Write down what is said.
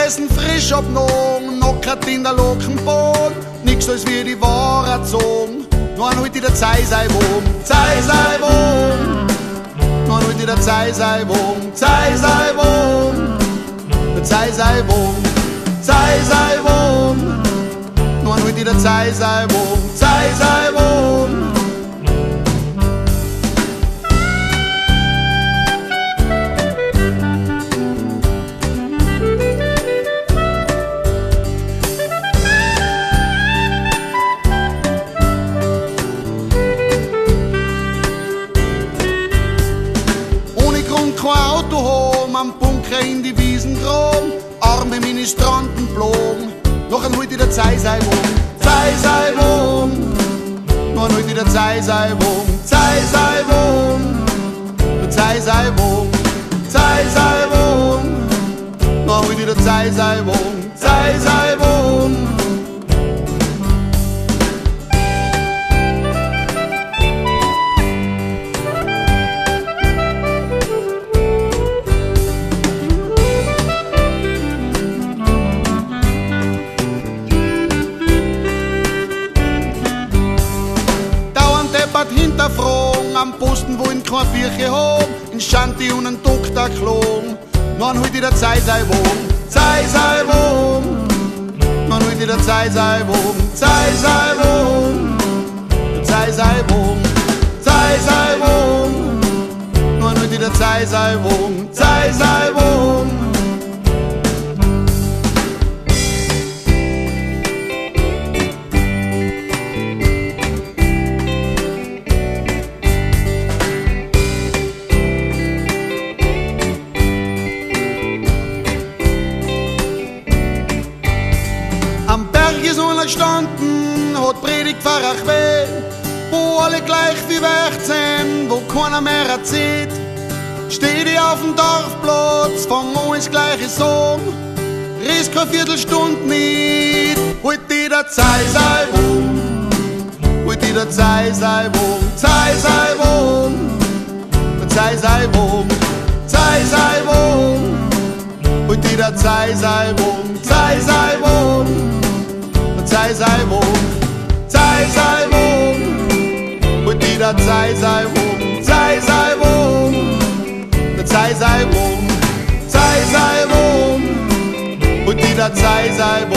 essen frisch abgenommen, noch kein in der Lockenbohn, nix als wie die Ware zogen. Nur ein heute der Zei sei Wurm, Zei sei Wurm. Nur ein heute der Zei sei Wurm, Zei sei Wurm. Der Zei sei Wurm, Zei sei Wurm. Nur ein heute der Zei sei Wurm, Zei sei Wurm. Kein Auto haben, am Bunker in die Wiesen drum, arme Ministranten flogen, noch ein heute der Zei sei Wurm, Zei sei Wurm. Noch ein heute der Zei sei Wurm, Zei sei Wurm. Der Zei sei Wurm, Zei sei Wurm. Noch ein heute der Zei sei Wurm, Zei sei Wurm. Hinterfragen am Posten, wo in keine Kirche haben, in Shanti und ein Doktor klogen. Noch ein heute der Zei sei Wurm, Zei sei Wurm. Noch ein heute der Zei sei Wurm, Zei sei Wurm. Der Zei sei Wurm, Zei sei Wurm. Noch ein heute der Zei sei Wurm, Zei sei Wurm. Am Berg ist einer gestanden, hat Predigt Pfarrer gewählt, wo alle gleich wie Wert sind, wo keiner mehr erzählt. Steht ich auf dem Dorfplatz, fang an ins gleiche Song, riss keine Viertelstunde nicht, holt die der Zei sei Wurm, holt die der Zei sei Wurm, Zei sei Wurm. Der Zei sei Wurm, Zei sei Wurm. Holt die der Zei sei Wurm, Zei sei Wurm. Zei sei Wurm, Zei sei Wurm. Und die der Zei sei Wurm, Zei sei Wurm. Der Zei sei Wurm, Zei sei Wurm. Und die der Zei sei Wurm.